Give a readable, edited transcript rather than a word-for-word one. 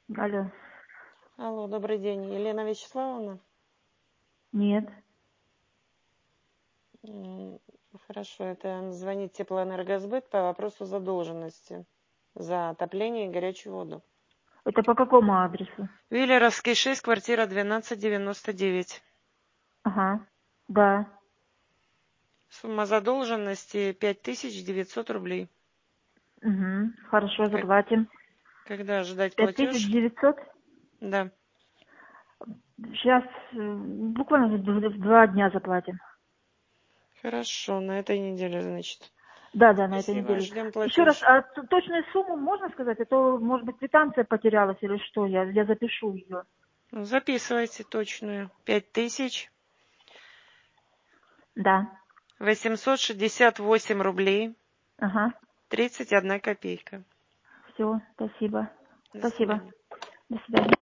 Алло. Алло, добрый день. Елена Вячеславовна? Нет. М, Хорошо, это звонит Теплоэнергосбыт по вопросу задолженности за отопление и горячую воду. Это по какому адресу? Виллеровский 6, квартира 1299. Ага. Да. Сумма задолженности 5900 рублей. Угу. Хорошо, Как- заплатим. Когда ожидать Пять платеж? тысяч девятьсот. Да. Сейчас буквально в 2 дня заплатим. Хорошо, на этой неделе, значит. Да, да, на этой Спасибо, неделе. ждем Еще раз, платеж. а точную сумму можно сказать? А то, может быть, квитанция потерялась или что? Я запишу ее. Записывайте точную. 5868 Да. рублей Ага. 31 копейка. Все, спасибо. До Спасибо. свидания. До свидания.